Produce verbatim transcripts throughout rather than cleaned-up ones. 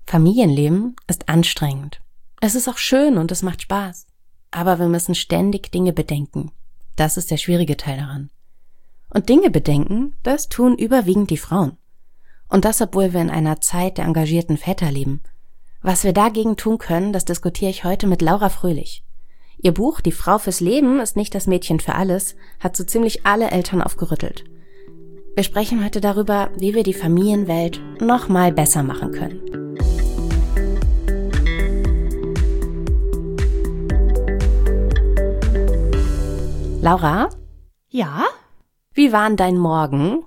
Familienleben ist anstrengend. Es ist auch schön und es macht Spaß. Aber wir müssen ständig Dinge bedenken. Das ist der schwierige Teil daran. Und Dinge bedenken, das tun überwiegend die Frauen. Und das, obwohl wir in einer Zeit der engagierten Väter leben. Was wir dagegen tun können, das diskutiere ich heute mit Laura Fröhlich. Ihr Buch »Die Frau fürs Leben ist nicht das Mädchen für alles« hat so ziemlich alle Eltern aufgerüttelt. Wir sprechen heute darüber, wie wir die Familienwelt noch mal besser machen können. Laura? Ja? Wie war denn dein Morgen?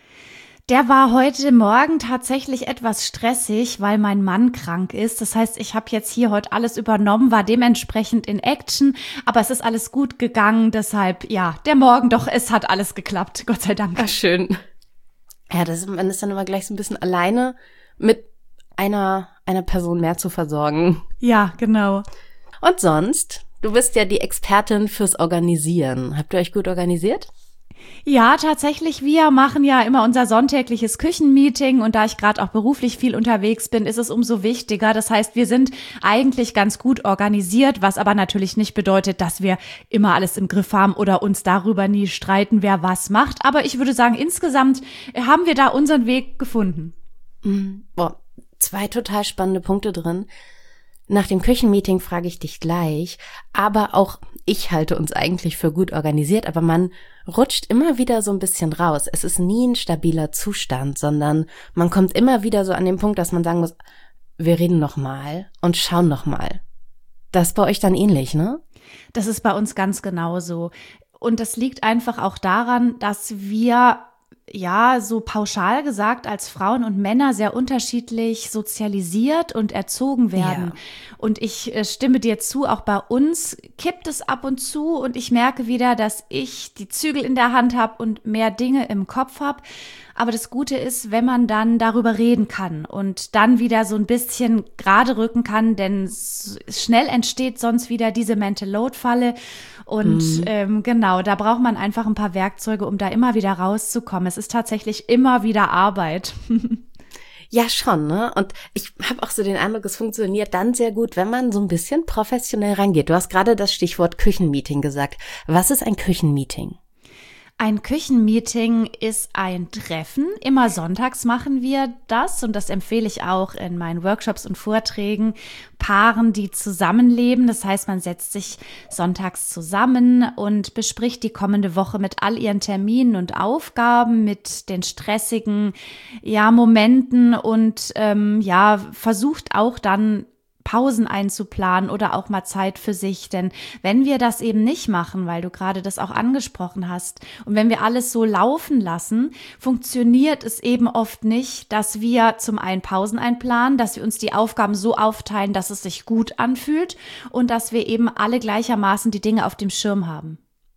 Der war heute Morgen tatsächlich etwas stressig, weil mein Mann krank ist. Das heißt, ich habe jetzt hier heute alles übernommen, war dementsprechend in Action, aber es ist alles gut gegangen. Deshalb, ja, der Morgen doch, es hat alles geklappt, Gott sei Dank. Ach, schön. Ja, das, man ist dann immer gleich so ein bisschen alleine mit einer, einer Person mehr zu versorgen. Ja, genau. Und sonst? Du bist ja die Expertin fürs Organisieren. Habt ihr euch gut organisiert? Ja, tatsächlich, wir machen ja immer unser sonntägliches Küchenmeeting und da ich gerade auch beruflich viel unterwegs bin, ist es umso wichtiger. Das heißt, wir sind eigentlich ganz gut organisiert, was aber natürlich nicht bedeutet, dass wir immer alles im Griff haben oder uns darüber nie streiten, wer was macht. Aber ich würde sagen, insgesamt haben wir da unseren Weg gefunden. Mhm. Boah, zwei total spannende Punkte drin. Nach dem Küchenmeeting frage ich dich gleich, aber auch ich halte uns eigentlich für gut organisiert, aber man rutscht immer wieder so ein bisschen raus. Es ist nie ein stabiler Zustand, sondern man kommt immer wieder so an den Punkt, dass man sagen muss, wir reden noch mal und schauen noch mal. Das ist bei euch dann ähnlich, ne? Das ist bei uns ganz genauso. Und das liegt einfach auch daran, dass wir ja, so pauschal gesagt, als Frauen und Männer sehr unterschiedlich sozialisiert und erzogen werden. Ja. Und ich äh, stimme dir zu, auch bei uns kippt es ab und zu und ich merke wieder, dass ich die Zügel in der Hand habe und mehr Dinge im Kopf habe. Aber das Gute ist, wenn man dann darüber reden kann und dann wieder so ein bisschen gerade rücken kann, denn schnell entsteht sonst wieder diese Mental Load-Falle. Und mhm. ähm, genau, da braucht man einfach ein paar Werkzeuge, um da immer wieder rauszukommen. Es ist tatsächlich immer wieder Arbeit. Ja, schon, ne? Und ich habe auch so den Eindruck, es funktioniert dann sehr gut, wenn man so ein bisschen professionell rangeht. Du hast gerade das Stichwort Küchenmeeting gesagt. Was ist ein Küchenmeeting? Ein Küchenmeeting ist ein Treffen. Immer sonntags machen wir das und das empfehle ich auch in meinen Workshops und Vorträgen. Paaren, die zusammenleben. Das heißt, man setzt sich sonntags zusammen und bespricht die kommende Woche mit all ihren Terminen und Aufgaben, mit den stressigen ja, Momenten und ähm, ja, versucht auch dann Pausen einzuplanen oder auch mal Zeit für sich, denn wenn wir das eben nicht machen, weil du gerade das auch angesprochen hast und wenn wir alles so laufen lassen, funktioniert es eben oft nicht, dass wir zum einen Pausen einplanen, dass wir uns die Aufgaben so aufteilen, dass es sich gut anfühlt und dass wir eben alle gleichermaßen die Dinge auf dem Schirm haben.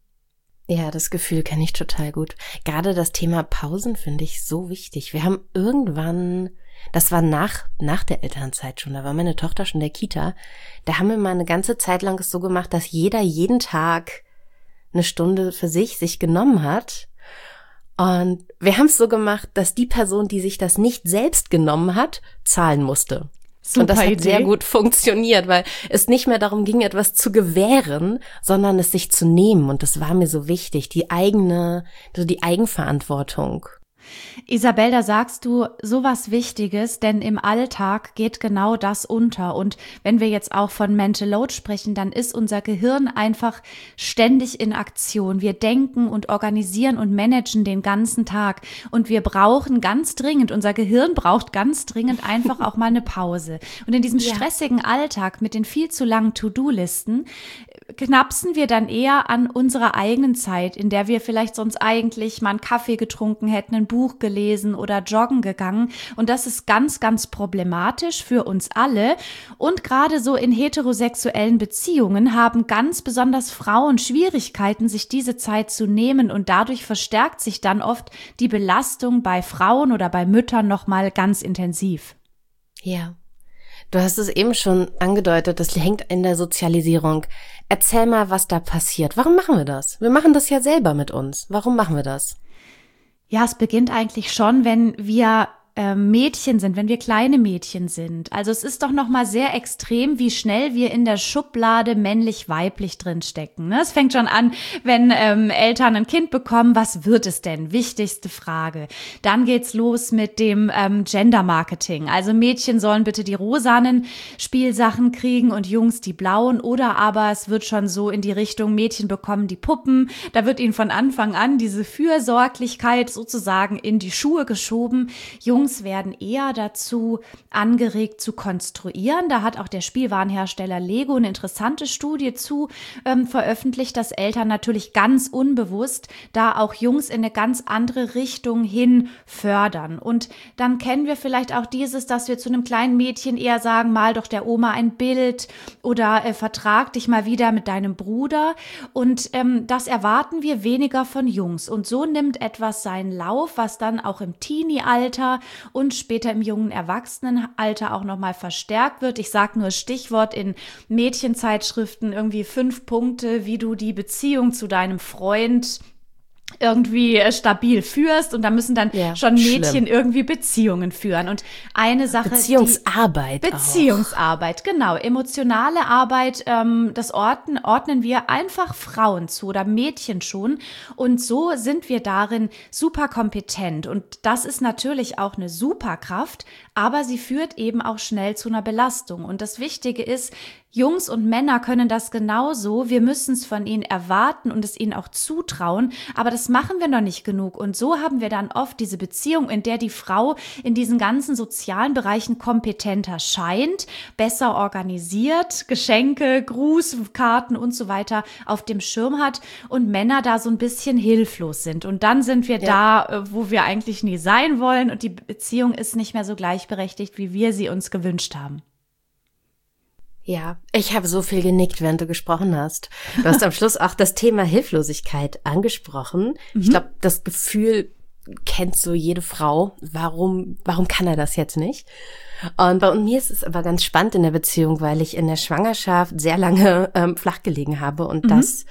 Ja, das Gefühl kenne ich total gut. Gerade das Thema Pausen finde ich so wichtig. Wir haben irgendwann, das war nach nach der Elternzeit schon, da war meine Tochter schon in der Kita, da haben wir mal eine ganze Zeit lang es so gemacht, dass jeder jeden Tag eine Stunde für sich sich genommen hat. Und wir haben es so gemacht, dass die Person, die sich das nicht selbst genommen hat, zahlen musste. Super und das hat Idee. Sehr gut funktioniert, weil es nicht mehr darum ging, etwas zu gewähren, sondern es sich zu nehmen. Und das war mir so wichtig, die eigene, also die Eigenverantwortung. Isabel, da sagst du sowas Wichtiges, denn im Alltag geht genau das unter. Und wenn wir jetzt auch von Mental Load sprechen, dann ist unser Gehirn einfach ständig in Aktion. Wir denken und organisieren und managen den ganzen Tag. Und wir brauchen ganz dringend, unser Gehirn braucht ganz dringend einfach auch mal eine Pause. Und in diesem ja. stressigen Alltag mit den viel zu langen To-Do-Listen knapsen wir dann eher an unserer eigenen Zeit, in der wir vielleicht sonst eigentlich mal einen Kaffee getrunken hätten, ein Buch gelesen oder joggen gegangen. Und das ist ganz, ganz problematisch für uns alle. Und gerade so in heterosexuellen Beziehungen haben ganz besonders Frauen Schwierigkeiten, sich diese Zeit zu nehmen. Und dadurch verstärkt sich dann oft die Belastung bei Frauen oder bei Müttern nochmal ganz intensiv. Ja. Du hast es eben schon angedeutet, das hängt in der Sozialisierung. Erzähl mal, was da passiert. Warum machen wir das? Wir machen das ja selber mit uns. Warum machen wir das? Ja, es beginnt eigentlich schon, wenn wir äh, Mädchen sind, wenn wir kleine Mädchen sind. Also es ist doch nochmal sehr extrem, wie schnell wir in der Schublade männlich-weiblich drinstecken. Ne? Es fängt schon an, wenn ähm, Eltern ein Kind bekommen, was wird es denn? Wichtigste Frage. Dann geht's los mit dem ähm, Gender-Marketing. Also Mädchen sollen bitte die rosanen Spielsachen kriegen und Jungs die blauen, oder aber es wird schon so in die Richtung, Mädchen bekommen die Puppen. Da wird ihnen von Anfang an diese Fürsorglichkeit sozusagen in die Schuhe geschoben. Jungs werden eher dazu angeregt zu konstruieren. Da hat auch der Spielwarenhersteller Lego eine interessante Studie zu ähm, veröffentlicht, dass Eltern natürlich ganz unbewusst da auch Jungs in eine ganz andere Richtung hin fördern. Und dann kennen wir vielleicht auch dieses, dass wir zu einem kleinen Mädchen eher sagen, mal doch der Oma ein Bild oder äh, vertrag dich mal wieder mit deinem Bruder. Und ähm, das erwarten wir weniger von Jungs. Und so nimmt etwas seinen Lauf, was dann auch im Teenie-Alter und später im jungen Erwachsenenalter auch nochmal verstärkt wird. Ich sage nur Stichwort in Mädchenzeitschriften, irgendwie fünf Punkte, wie du die Beziehung zu deinem Freund irgendwie stabil führst, und da müssen dann ja, schon Mädchen schlimm. irgendwie Beziehungen führen. Und eine Sache, Beziehungsarbeit die, Beziehungsarbeit, auch. Genau, emotionale Arbeit, ähm, das ordnen, ordnen wir einfach Frauen zu oder Mädchen schon, und so sind wir darin super kompetent, und das ist natürlich auch eine Superkraft, aber sie führt eben auch schnell zu einer Belastung, und das Wichtige ist, Jungs und Männer können das genauso. Wir müssen es von ihnen erwarten und es ihnen auch zutrauen. Aber das machen wir noch nicht genug. Und so haben wir dann oft diese Beziehung, in der die Frau in diesen ganzen sozialen Bereichen kompetenter scheint, besser organisiert, Geschenke, Grußkarten und so weiter auf dem Schirm hat, und Männer da so ein bisschen hilflos sind. Und dann sind wir ja. da, wo wir eigentlich nie sein wollen. Und die Beziehung ist nicht mehr so gleichberechtigt, wie wir sie uns gewünscht haben. Ja, ich habe so viel genickt, während du gesprochen hast. Du hast am Schluss auch das Thema Hilflosigkeit angesprochen. Mhm. Ich glaube, das Gefühl kennt so jede Frau. Warum, warum kann er das jetzt nicht? Und bei mir ist es aber ganz spannend in der Beziehung, weil ich in der Schwangerschaft sehr lange ähm, flach gelegen habe und mhm. das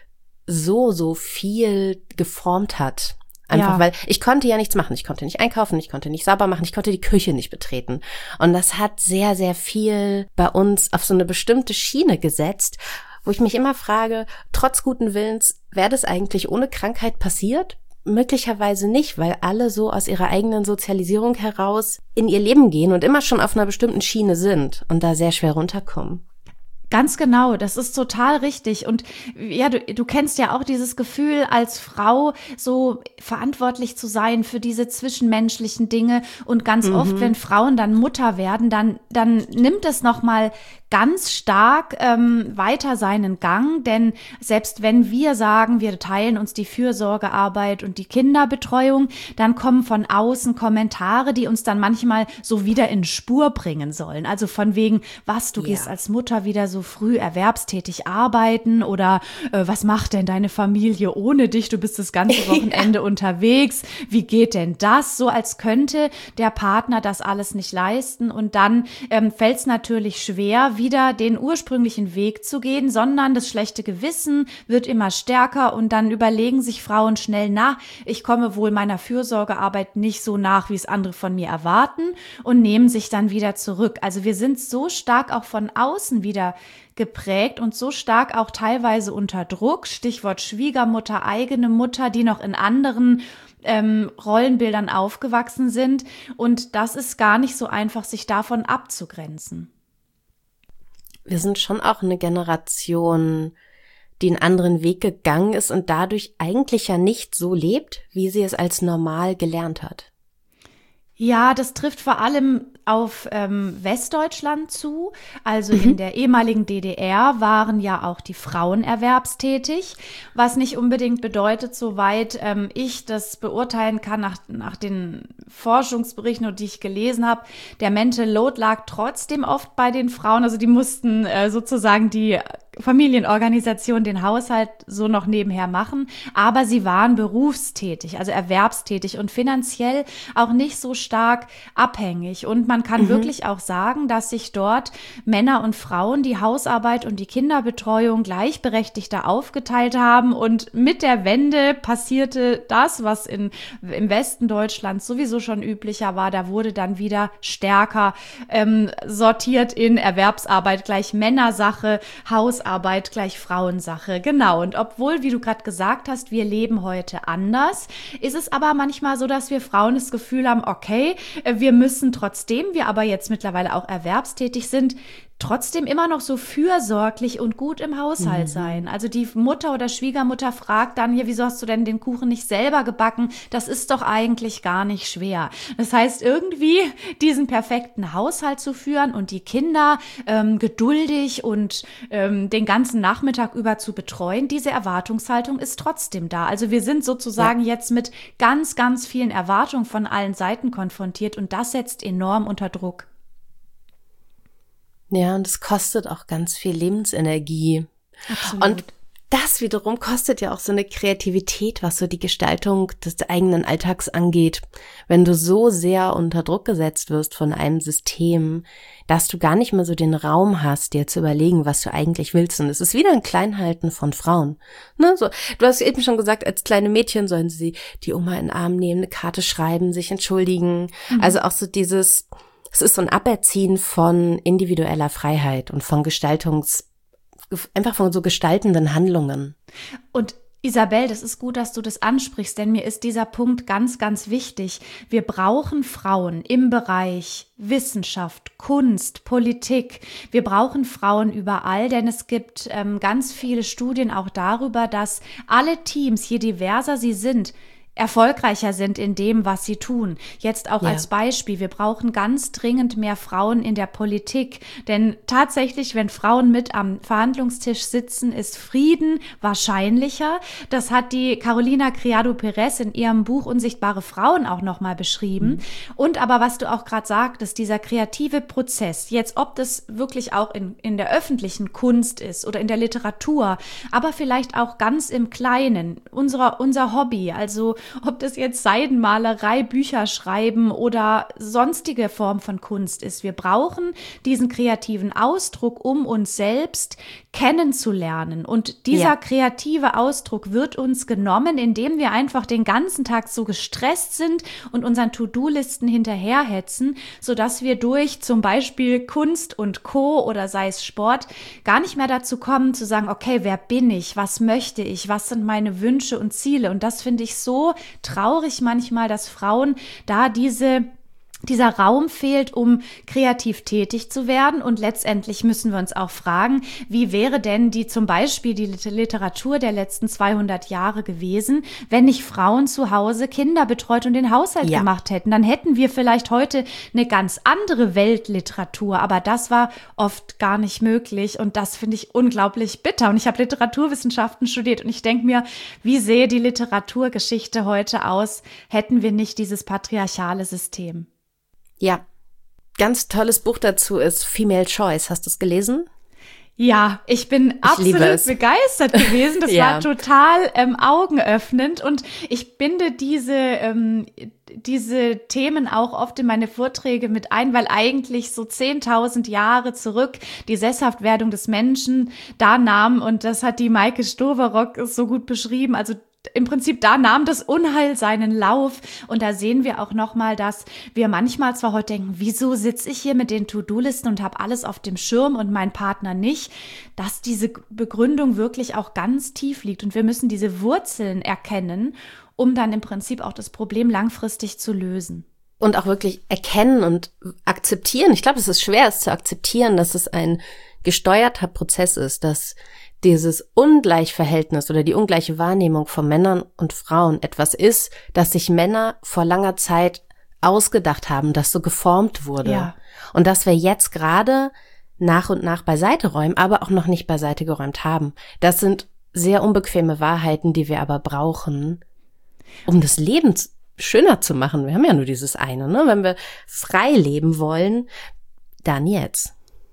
so, so viel geformt hat. Einfach, ja. weil ich konnte ja nichts machen. Ich konnte nicht einkaufen, ich konnte nicht sauber machen, ich konnte die Küche nicht betreten. Und das hat sehr, sehr viel bei uns auf so eine bestimmte Schiene gesetzt, wo ich mich immer frage, trotz guten Willens, wäre das eigentlich ohne Krankheit passiert? Möglicherweise nicht, weil alle so aus ihrer eigenen Sozialisierung heraus in ihr Leben gehen und immer schon auf einer bestimmten Schiene sind und da sehr schwer runterkommen. Ganz genau, das ist total richtig. Und ja, du, du kennst ja auch dieses Gefühl, als Frau so verantwortlich zu sein für diese zwischenmenschlichen Dinge. Und ganz mhm. oft, wenn Frauen dann Mutter werden, dann, dann nimmt es nochmal ganz stark ähm, weiter seinen Gang. Denn selbst wenn wir sagen, wir teilen uns die Fürsorgearbeit und die Kinderbetreuung, dann kommen von außen Kommentare, die uns dann manchmal so wieder in Spur bringen sollen. Also von wegen, was, du ja. gehst als Mutter wieder so so früh erwerbstätig arbeiten, oder äh, was macht denn deine Familie ohne dich? Du bist das ganze Wochenende ja. unterwegs. Wie geht denn das? So als könnte der Partner das alles nicht leisten, und dann ähm, fällt es natürlich schwer, wieder den ursprünglichen Weg zu gehen, sondern das schlechte Gewissen wird immer stärker, und dann überlegen sich Frauen schnell nach, ich komme wohl meiner Fürsorgearbeit nicht so nach, wie es andere von mir erwarten, und nehmen sich dann wieder zurück. Also wir sind so stark auch von außen wieder geprägt und so stark auch teilweise unter Druck, Stichwort Schwiegermutter, eigene Mutter, die noch in anderen ähm, Rollenbildern aufgewachsen sind, und das ist gar nicht so einfach, sich davon abzugrenzen. Wir sind schon auch eine Generation, die einen anderen Weg gegangen ist und dadurch eigentlich ja nicht so lebt, wie sie es als normal gelernt hat. Ja, das trifft vor allem auf ähm, Westdeutschland zu. Also mhm. in der ehemaligen D D R waren ja auch die Frauen erwerbstätig, was nicht unbedingt bedeutet, soweit ähm, ich das beurteilen kann nach, nach den Forschungsberichten, die ich gelesen habe, der Mental Load lag trotzdem oft bei den Frauen. Also die mussten äh, sozusagen die Familienorganisation den Haushalt so noch nebenher machen, aber sie waren berufstätig, also erwerbstätig und finanziell auch nicht so stark abhängig. Und man kann mhm. wirklich auch sagen, dass sich dort Männer und Frauen die Hausarbeit und die Kinderbetreuung gleichberechtigter aufgeteilt haben. Und mit der Wende passierte das, was in, im Westen Deutschlands sowieso schon üblicher war. Da wurde dann wieder stärker ähm, sortiert in Erwerbsarbeit gleich Männersache, Hausarbeit gleich Frauensache. Genau. Und obwohl, wie du gerade gesagt hast, wir leben heute anders, ist es aber manchmal so, dass wir Frauen das Gefühl haben, okay, wir müssen trotzdem, wir aber jetzt mittlerweile auch erwerbstätig sind, trotzdem immer noch so fürsorglich und gut im Haushalt mhm. sein. Also die Mutter oder Schwiegermutter fragt dann, hier, wieso hast du denn den Kuchen nicht selber gebacken? Das ist doch eigentlich gar nicht schwer. Das heißt, irgendwie diesen perfekten Haushalt zu führen und die Kinder ähm, geduldig und ähm, den ganzen Nachmittag über zu betreuen, diese Erwartungshaltung ist trotzdem da. Also wir sind sozusagen ja. jetzt mit ganz, ganz vielen Erwartungen von allen Seiten konfrontiert und das setzt enorm unter Druck. Ja, und es kostet auch ganz viel Lebensenergie. Absolut. Und das wiederum kostet ja auch so eine Kreativität, was so die Gestaltung des eigenen Alltags angeht. Wenn du so sehr unter Druck gesetzt wirst von einem System, dass du gar nicht mehr so den Raum hast, dir zu überlegen, was du eigentlich willst. Und es ist wieder ein Kleinhalten von Frauen. Ne, so, du hast eben schon gesagt, als kleine Mädchen sollen sie die Oma in den Arm nehmen, eine Karte schreiben, sich entschuldigen. Mhm. Also auch so dieses... Es ist so ein Aberziehen von individueller Freiheit und von Gestaltungs, einfach von so gestaltenden Handlungen. Und Isabel, das ist gut, dass du das ansprichst, denn mir ist dieser Punkt ganz, ganz wichtig. Wir brauchen Frauen im Bereich Wissenschaft, Kunst, Politik. Wir brauchen Frauen überall, denn es gibt ähm, ganz viele Studien auch darüber, dass alle Teams, je diverser sie sind, erfolgreicher sind in dem, was sie tun. Jetzt auch ja. als Beispiel, wir brauchen ganz dringend mehr Frauen in der Politik, denn tatsächlich, wenn Frauen mit am Verhandlungstisch sitzen, ist Frieden wahrscheinlicher. Das hat die Carolina Criado Perez in ihrem Buch Unsichtbare Frauen auch nochmal beschrieben. Mhm. Und aber was du auch gerade sagtest, dieser kreative Prozess, jetzt ob das wirklich auch in, in der öffentlichen Kunst ist oder in der Literatur, aber vielleicht auch ganz im Kleinen, unserer, unser Hobby, also ob das jetzt Seidenmalerei, Bücher schreiben oder sonstige Form von Kunst ist. Wir brauchen diesen kreativen Ausdruck, um uns selbst kennenzulernen. Und dieser ja. kreative Ausdruck wird uns genommen, indem wir einfach den ganzen Tag so gestresst sind und unseren To-Do-Listen hinterherhetzen, sodass wir durch zum Beispiel Kunst und Co. oder sei es Sport gar nicht mehr dazu kommen zu sagen, okay, wer bin ich? Was möchte ich? Was sind meine Wünsche und Ziele? Und das finde ich so traurig manchmal, dass Frauen da diese dieser Raum fehlt, um kreativ tätig zu werden. Und letztendlich müssen wir uns auch fragen, wie wäre denn die zum Beispiel die Literatur der letzten zweihundert Jahre gewesen, wenn nicht Frauen zu Hause Kinder betreut und den Haushalt ja. gemacht hätten. Dann hätten wir vielleicht heute eine ganz andere Weltliteratur. Aber das war oft gar nicht möglich. Und das finde ich unglaublich bitter. Und ich habe Literaturwissenschaften studiert. Und ich denke mir, wie sähe die Literaturgeschichte heute aus, hätten wir nicht dieses patriarchale System? Ja, ganz tolles Buch dazu ist Female Choice. Hast du es gelesen? Ja, ich bin ich absolut begeistert gewesen. Das ja. war total ähm, augenöffnend und ich binde diese ähm, diese Themen auch oft in meine Vorträge mit ein, weil eigentlich so zehntausend Jahre zurück die Sesshaftwerdung des Menschen da nahm und das hat die Maike Stoverock so gut beschrieben. Also im Prinzip, da nahm das Unheil seinen Lauf und da sehen wir auch nochmal, dass wir manchmal zwar heute denken, wieso sitze ich hier mit den To-Do-Listen und habe alles auf dem Schirm und mein Partner nicht, dass diese Begründung wirklich auch ganz tief liegt und wir müssen diese Wurzeln erkennen, um dann im Prinzip auch das Problem langfristig zu lösen. Und auch wirklich erkennen und akzeptieren. Ich glaube, es ist schwer, es zu akzeptieren, dass es ein gesteuerter Prozess ist, dass dieses Ungleichverhältnis oder die ungleiche Wahrnehmung von Männern und Frauen etwas ist, das sich Männer vor langer Zeit ausgedacht haben, das so geformt wurde. Ja. Und dass wir jetzt gerade nach und nach beiseite räumen, aber auch noch nicht beiseite geräumt haben. Das sind sehr unbequeme Wahrheiten, die wir aber brauchen, um das Leben schöner zu machen. Wir haben ja nur dieses eine, ne? Wenn wir frei leben wollen, dann jetzt.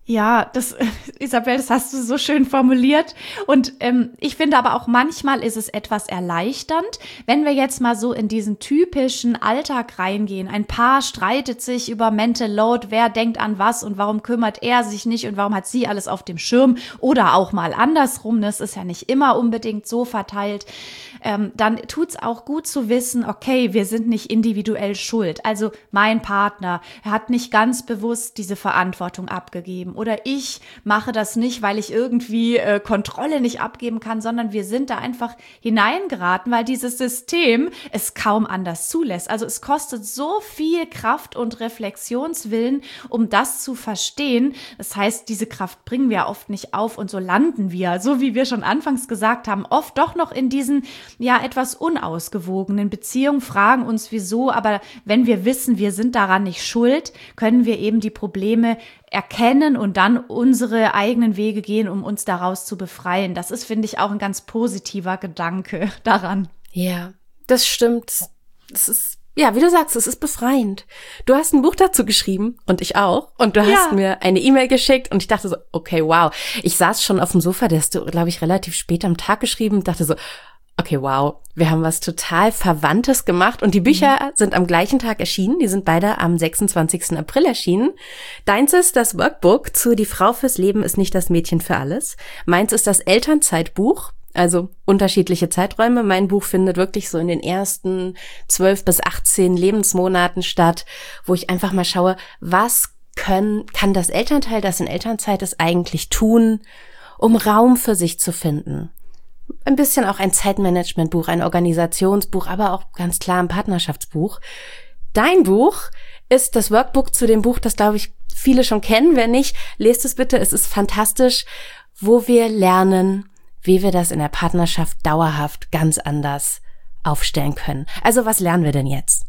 Ja, das, Isabel, das hast du so schön formuliert. Und ähm, ich finde aber auch manchmal ist es etwas erleichternd, wenn wir jetzt mal so in diesen typischen Alltag reingehen. Ein Paar streitet sich über Mental Load, wer denkt an was und warum kümmert er sich nicht und warum hat sie alles auf dem Schirm oder auch mal andersrum. Das ist ja nicht immer unbedingt so verteilt. Ähm, dann tut's auch gut zu wissen, okay, wir sind nicht individuell schuld. Also mein Partner, er hat nicht ganz bewusst diese Verantwortung abgegeben. Oder ich mache das nicht, weil ich irgendwie äh, Kontrolle nicht abgeben kann, sondern wir sind da einfach hineingeraten, weil dieses System es kaum anders zulässt. Also es kostet so viel Kraft und Reflexionswillen, um das zu verstehen. Das heißt, diese Kraft bringen wir oft nicht auf und so landen wir, so wie wir schon anfangs gesagt haben, oft doch noch in diesen ja etwas unausgewogenen Beziehungen, fragen uns wieso, aber wenn wir wissen, wir sind daran nicht schuld, können wir eben die Probleme erkennen und dann unsere eigenen Wege gehen, um uns daraus zu befreien. Das ist, finde ich, auch ein ganz positiver Gedanke daran. Ja, das stimmt. Das ist, ja, wie du sagst, es ist befreiend. Du hast ein Buch dazu geschrieben und ich auch. Und du hast Ja. mir eine E-Mail geschickt und ich dachte so, okay, wow. Ich saß schon auf dem Sofa, der hast du, glaube ich, relativ spät am Tag geschrieben und dachte so, okay, wow, wir haben was total Verwandtes gemacht und die Bücher mhm. sind am gleichen Tag erschienen. Die sind beide am sechsundzwanzigsten April erschienen. Deins ist das Workbook zu Die Frau fürs Leben ist nicht das Mädchen für alles. Meins ist das Elternzeitbuch, also unterschiedliche Zeiträume. Mein Buch findet wirklich so in den ersten zwölf bis achtzehn Lebensmonaten statt, wo ich einfach mal schaue, was können, kann das Elternteil, das in Elternzeit ist, eigentlich tun, um Raum für sich zu finden. Ein bisschen auch ein Zeitmanagementbuch, ein Organisationsbuch, aber auch ganz klar ein Partnerschaftsbuch. Dein Buch ist das Workbook zu dem Buch, das, glaube ich, viele schon kennen. Wenn nicht, lest es bitte. Es ist fantastisch, wo wir lernen, wie wir das in der Partnerschaft dauerhaft ganz anders aufstellen können. Also was lernen wir denn jetzt?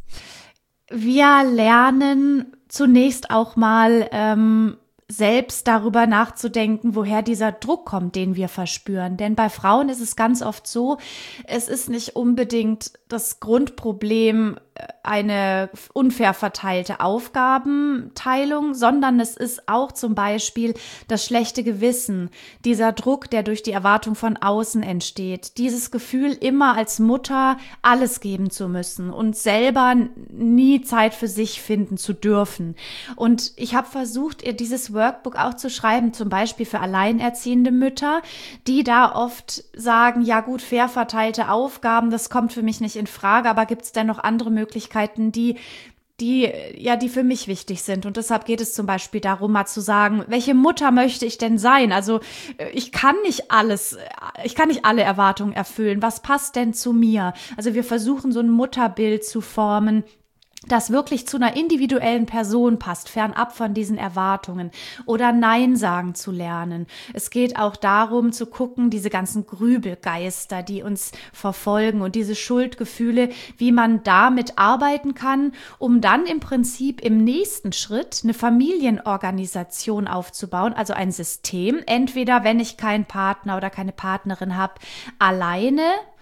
Wir lernen zunächst auch mal ähm, selbst darüber nachzudenken, woher dieser Druck kommt, den wir verspüren. Denn bei Frauen ist es ganz oft so, es ist nicht unbedingt das Grundproblem eine unfair verteilte Aufgabenteilung, sondern es ist auch zum Beispiel das schlechte Gewissen, dieser Druck, der durch die Erwartung von außen entsteht, dieses Gefühl, immer als Mutter alles geben zu müssen und selber nie Zeit für sich finden zu dürfen. Und ich habe versucht, ihr dieses Workbook auch zu schreiben, zum Beispiel für alleinerziehende Mütter, die da oft sagen, ja gut, fair verteilte Aufgaben, das kommt für mich nicht in Frage, aber gibt es denn noch andere Möglichkeiten, die die ja die für mich wichtig sind. Und deshalb geht es zum Beispiel darum, mal zu sagen, welche Mutter möchte ich denn sein? Also ich kann nicht alles, ich kann nicht alle Erwartungen erfüllen. Was passt denn zu mir? Also wir versuchen so ein Mutterbild zu formen, das wirklich zu einer individuellen Person passt, fernab von diesen Erwartungen, oder Nein sagen zu lernen. Es geht auch darum zu gucken, diese ganzen Grübelgeister, die uns verfolgen und diese Schuldgefühle, wie man damit arbeiten kann, um dann im Prinzip im nächsten Schritt eine Familienorganisation aufzubauen, also ein System, entweder wenn ich keinen Partner oder keine Partnerin habe, alleine,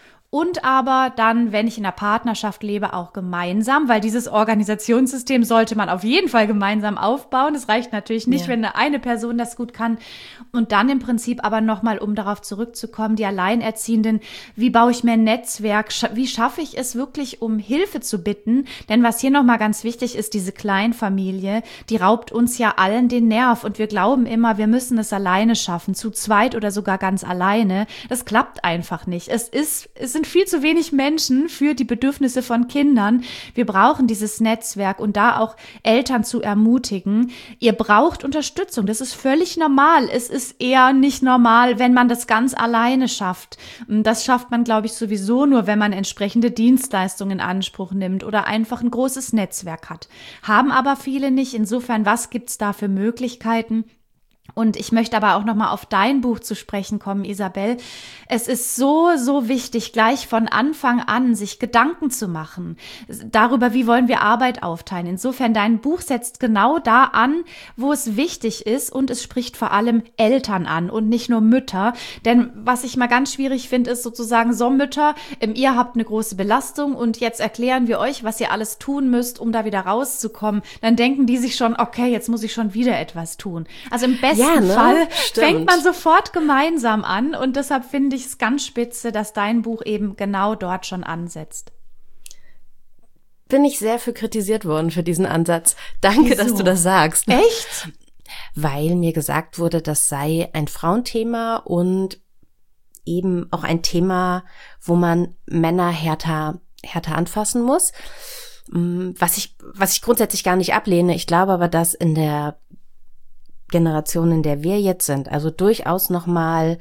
und aber dann, wenn ich in einer Partnerschaft lebe, auch gemeinsam, weil dieses Organisationssystem sollte man auf jeden Fall gemeinsam aufbauen. Es reicht natürlich nicht, ja. wenn eine Person das gut kann. Und dann im Prinzip aber nochmal, um darauf zurückzukommen, die Alleinerziehenden, wie baue ich mir ein Netzwerk? Wie schaffe ich es wirklich, um Hilfe zu bitten? Denn was hier nochmal ganz wichtig ist, diese Kleinfamilie, die raubt uns ja allen den Nerv. Und wir glauben immer, wir müssen es alleine schaffen, zu zweit oder sogar ganz alleine. Das klappt einfach nicht. Es ist, es sind viel zu wenig Menschen für die Bedürfnisse von Kindern. Wir brauchen dieses Netzwerk und da auch Eltern zu ermutigen. Ihr braucht Unterstützung. Das ist völlig normal. Es ist eher nicht normal, wenn man das ganz alleine schafft. Das schafft man, glaube ich, sowieso nur, wenn man entsprechende Dienstleistungen in Anspruch nimmt oder einfach ein großes Netzwerk hat. Haben aber viele nicht. Insofern, was gibt's da für Möglichkeiten? Und ich möchte aber auch nochmal auf dein Buch zu sprechen kommen, Isabel. Es ist so, so wichtig, gleich von Anfang an sich Gedanken zu machen darüber, wie wollen wir Arbeit aufteilen. Insofern, dein Buch setzt genau da an, wo es wichtig ist, und es spricht vor allem Eltern an und nicht nur Mütter. Denn was ich mal ganz schwierig finde, ist sozusagen, so Mütter, ihr habt eine große Belastung und jetzt erklären wir euch, was ihr alles tun müsst, um da wieder rauszukommen. Dann denken die sich schon, okay, jetzt muss ich schon wieder etwas tun. Also im besten ja, ne? Fall Stimmt. fängt man sofort gemeinsam an und deshalb finde ich es ganz spitze, dass dein Buch eben genau dort schon ansetzt. Bin ich sehr für kritisiert worden für diesen Ansatz. Danke, Wieso? Dass du das sagst. Echt? Weil mir gesagt wurde, das sei ein Frauenthema und eben auch ein Thema, wo man Männer härter, härter anfassen muss. Was ich, was ich grundsätzlich gar nicht ablehne. Ich glaube aber, dass in der Generation, in der wir jetzt sind, also durchaus nochmal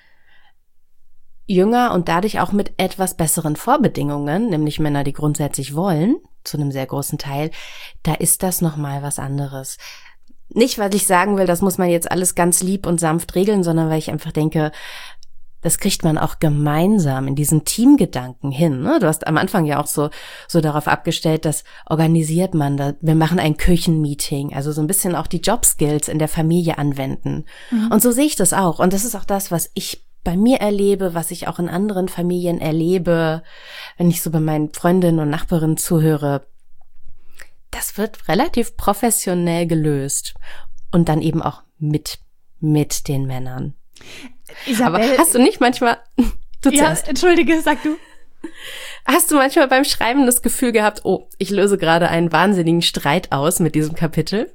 jünger und dadurch auch mit etwas besseren Vorbedingungen, nämlich Männer, die grundsätzlich wollen, zu einem sehr großen Teil, da ist das nochmal was anderes. Nicht, weil ich sagen will, das muss man jetzt alles ganz lieb und sanft regeln, sondern weil ich einfach denke, das kriegt man auch gemeinsam in diesen Teamgedanken hin. Ne? Du hast am Anfang ja auch so so darauf abgestellt, dass organisiert man, da, wir machen ein Küchenmeeting, also so ein bisschen auch die Jobskills in der Familie anwenden. Mhm. Und so sehe ich das auch. Und das ist auch das, was ich bei mir erlebe, was ich auch in anderen Familien erlebe, wenn ich so bei meinen Freundinnen und Nachbarinnen zuhöre. Das wird relativ professionell gelöst und dann eben auch mit mit den Männern. Isabel, aber hast du nicht manchmal, du ja, zuerst. Entschuldige, sag du. Hast du manchmal beim Schreiben das Gefühl gehabt, oh, ich löse gerade einen wahnsinnigen Streit aus mit diesem Kapitel?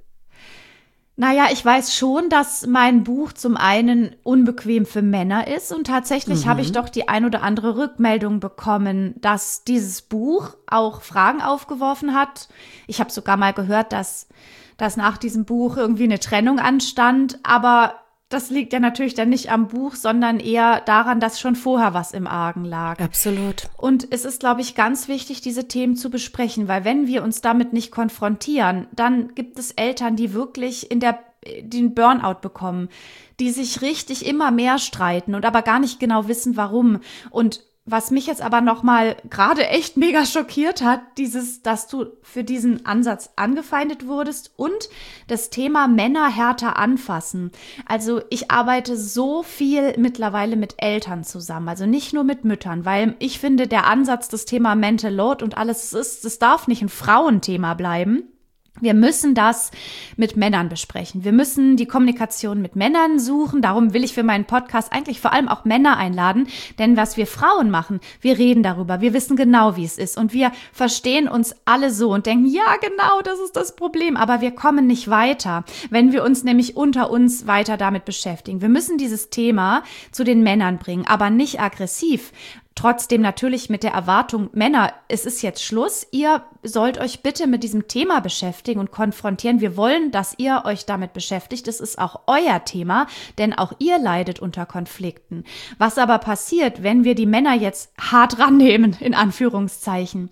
Naja, ich weiß schon, dass mein Buch zum einen unbequem für Männer ist und tatsächlich mhm. habe ich doch die ein oder andere Rückmeldung bekommen, dass dieses Buch auch Fragen aufgeworfen hat. Ich habe sogar mal gehört, dass, dass nach diesem Buch irgendwie eine Trennung anstand, aber das liegt ja natürlich dann nicht am Buch, sondern eher daran, dass schon vorher was im Argen lag. Absolut. Und es ist, glaube ich, ganz wichtig, diese Themen zu besprechen, weil wenn wir uns damit nicht konfrontieren, dann gibt es Eltern, die wirklich in der den Burnout bekommen, die sich richtig immer mehr streiten und aber gar nicht genau wissen, warum. Und was mich jetzt aber nochmal gerade echt mega schockiert hat, dieses, dass du für diesen Ansatz angefeindet wurdest und das Thema Männer härter anfassen. Also ich arbeite so viel mittlerweile mit Eltern zusammen, also nicht nur mit Müttern, weil ich finde, der Ansatz, das Thema Mental Load und alles ist, das darf nicht ein Frauenthema bleiben. Wir müssen das mit Männern besprechen. Wir müssen die Kommunikation mit Männern suchen. Darum will ich für meinen Podcast eigentlich vor allem auch Männer einladen. Denn was wir Frauen machen, wir reden darüber. Wir wissen genau, wie es ist. Und wir verstehen uns alle so und denken, ja, genau, das ist das Problem. Aber wir kommen nicht weiter, wenn wir uns nämlich unter uns weiter damit beschäftigen. Wir müssen dieses Thema zu den Männern bringen, aber nicht aggressiv. Trotzdem natürlich mit der Erwartung, Männer, es ist jetzt Schluss, ihr sollt euch bitte mit diesem Thema beschäftigen und konfrontieren. Wir wollen, dass ihr euch damit beschäftigt. Es ist auch euer Thema, denn auch ihr leidet unter Konflikten. Was aber passiert, wenn wir die Männer jetzt hart rannehmen, in Anführungszeichen?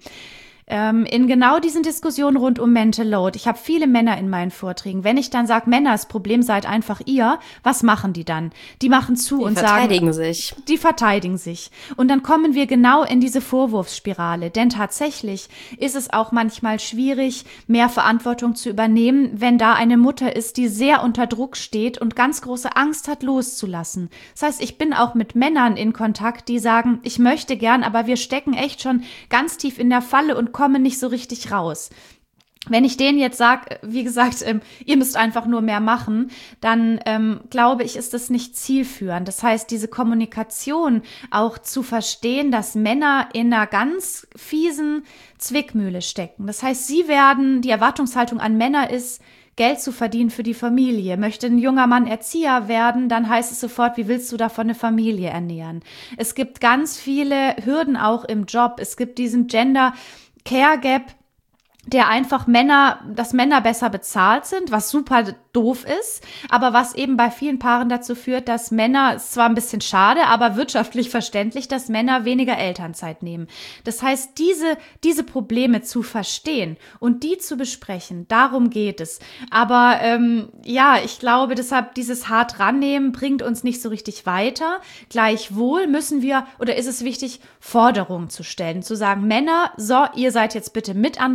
In genau diesen Diskussionen rund um Mental Load. Ich habe viele Männer in meinen Vorträgen. Wenn ich dann sage, Männer, das Problem seid einfach ihr, was machen die dann? Die machen zu die und sagen... Die verteidigen sich. Die verteidigen sich. Und dann kommen wir genau in diese Vorwurfsspirale. Denn tatsächlich ist es auch manchmal schwierig, mehr Verantwortung zu übernehmen, wenn da eine Mutter ist, die sehr unter Druck steht und ganz große Angst hat, loszulassen. Das heißt, ich bin auch mit Männern in Kontakt, die sagen, ich möchte gern, aber wir stecken echt schon ganz tief in der Falle und kommen nicht so richtig raus. Wenn ich denen jetzt sage, wie gesagt, ähm, ihr müsst einfach nur mehr machen, dann ähm, glaube ich, ist das nicht zielführend. Das heißt, diese Kommunikation auch zu verstehen, dass Männer in einer ganz fiesen Zwickmühle stecken. Das heißt, sie werden, die Erwartungshaltung an Männer ist, Geld zu verdienen für die Familie. Möchte ein junger Mann Erzieher werden, dann heißt es sofort, wie willst du davon eine Familie ernähren? Es gibt ganz viele Hürden auch im Job. Es gibt diesen Gender Care Gap, der einfach Männer, dass Männer besser bezahlt sind, was super doof ist, aber was eben bei vielen Paaren dazu führt, dass Männer, ist zwar ein bisschen schade, aber wirtschaftlich verständlich, dass Männer weniger Elternzeit nehmen. Das heißt, diese, diese Probleme zu verstehen und die zu besprechen, darum geht es. Aber ähm, ja, ich glaube, deshalb dieses hart rannehmen bringt uns nicht so richtig weiter. Gleichwohl müssen wir, oder ist es wichtig, Forderungen zu stellen, zu sagen, Männer, so, ihr seid jetzt bitte mit an Bord und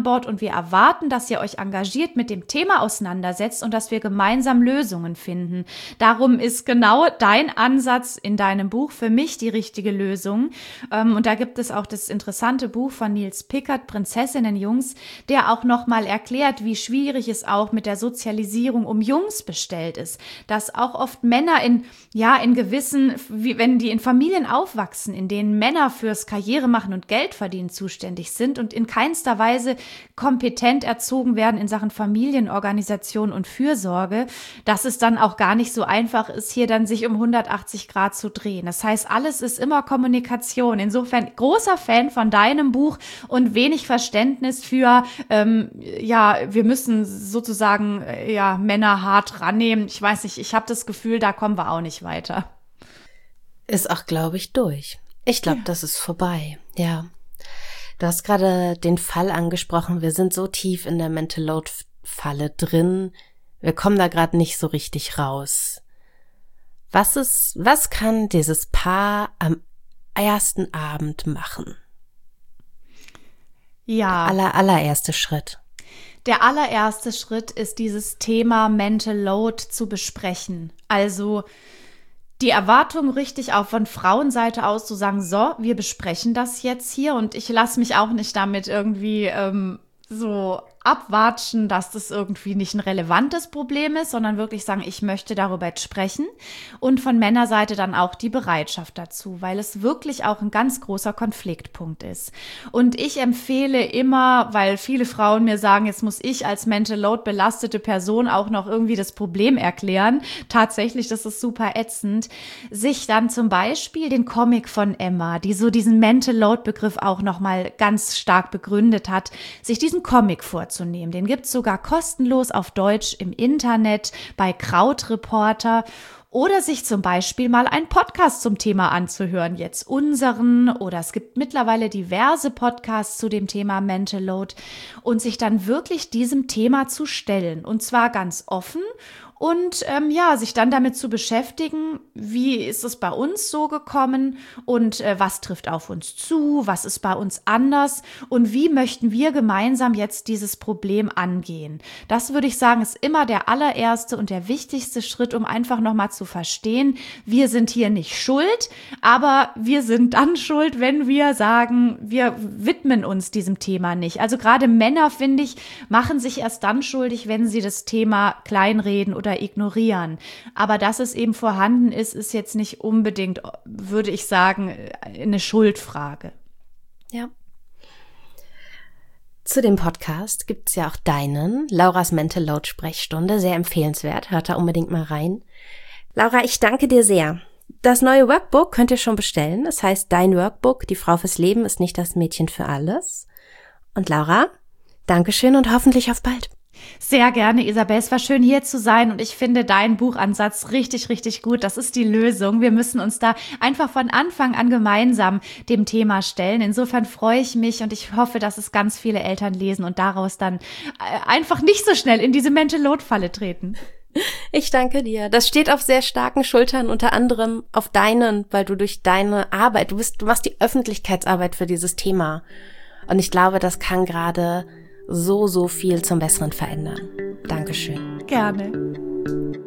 wir erwarten, dass ihr euch engagiert mit dem Thema auseinandersetzt und dass wir gemeinsam Lösungen finden. Darum ist genau dein Ansatz in deinem Buch für mich die richtige Lösung. Und da gibt es auch das interessante Buch von Nils Pickert, Prinzessinnenjungs, der auch nochmal erklärt, wie schwierig es auch mit der Sozialisierung um Jungs bestellt ist. Dass auch oft Männer in, ja, in gewissen, wie, wenn die in Familien aufwachsen, in denen Männer fürs Karriere machen und Geld verdienen zuständig sind und in keinster Weise kompetent erzogen werden in Sachen Familienorganisation und Fürsorge, dass es dann auch gar nicht so einfach ist, hier dann sich um hundertachtzig Grad zu drehen. Das heißt, alles ist immer Kommunikation. Insofern großer Fan von deinem Buch und wenig Verständnis für, ähm, ja, wir müssen sozusagen, äh, ja, Männer hart rannehmen. Ich weiß nicht, ich habe das Gefühl, da kommen wir auch nicht weiter. Ist auch, glaube ich, durch. Ich glaube, ja. Das ist vorbei, ja. Du hast gerade den Fall angesprochen, wir sind so tief in der Mental Load-Falle drin, wir kommen da gerade nicht so richtig raus. Was ist, was kann dieses Paar am ersten Abend machen? Ja. Der aller, allererste Schritt. Der allererste Schritt ist, dieses Thema Mental Load zu besprechen. Also die Erwartung richtig auch von Frauenseite aus zu sagen, so, wir besprechen das jetzt hier und ich lasse mich auch nicht damit irgendwie ähm, so abwatschen, dass das irgendwie nicht ein relevantes Problem ist, sondern wirklich sagen, ich möchte darüber jetzt sprechen und von Männerseite dann auch die Bereitschaft dazu, weil es wirklich auch ein ganz großer Konfliktpunkt ist. Und ich empfehle immer, weil viele Frauen mir sagen, jetzt muss ich als Mental Load belastete Person auch noch irgendwie das Problem erklären. Tatsächlich, das ist super ätzend, sich dann zum Beispiel den Comic von Emma, die so diesen Mental Load Begriff auch nochmal ganz stark begründet hat, sich diesen Comic vorzunehmen. Den gibt's sogar kostenlos auf Deutsch im Internet bei Krautreporter oder sich zum Beispiel mal einen Podcast zum Thema anzuhören, jetzt unseren oder es gibt mittlerweile diverse Podcasts zu dem Thema Mental Load und sich dann wirklich diesem Thema zu stellen und zwar ganz offen und ähm, ja, sich dann damit zu beschäftigen, wie ist es bei uns so gekommen und äh, was trifft auf uns zu, was ist bei uns anders und wie möchten wir gemeinsam jetzt dieses Problem angehen. Das würde ich sagen, ist immer der allererste und der wichtigste Schritt, um einfach nochmal zu verstehen, wir sind hier nicht schuld, aber wir sind dann schuld, wenn wir sagen, wir widmen uns diesem Thema nicht. Also gerade Männer, finde ich, machen sich erst dann schuldig, wenn sie das Thema kleinreden oder ignorieren. Aber dass es eben vorhanden ist, ist jetzt nicht unbedingt, würde ich sagen, eine Schuldfrage. Ja. Zu dem Podcast gibt's ja auch deinen, Lauras Mental Load Sprechstunde, sehr empfehlenswert. Hört da unbedingt mal rein. Laura, ich danke dir sehr. Das neue Workbook könnt ihr schon bestellen. Das heißt, dein Workbook, die Frau fürs Leben ist nicht das Mädchen für alles. Und Laura, Dankeschön und hoffentlich auf bald. Sehr gerne, Isabel. Es war schön, hier zu sein und ich finde deinen Buchansatz richtig, richtig gut. Das ist die Lösung. Wir müssen uns da einfach von Anfang an gemeinsam dem Thema stellen. Insofern freue ich mich und ich hoffe, dass es ganz viele Eltern lesen und daraus dann einfach nicht so schnell in diese Mental Load Falle treten. Ich danke dir. Das steht auf sehr starken Schultern, unter anderem auf deinen, weil du durch deine Arbeit, du bist, du machst die Öffentlichkeitsarbeit für dieses Thema. Und ich glaube, das kann gerade so, so viel zum Besseren verändern. Dankeschön. Gerne.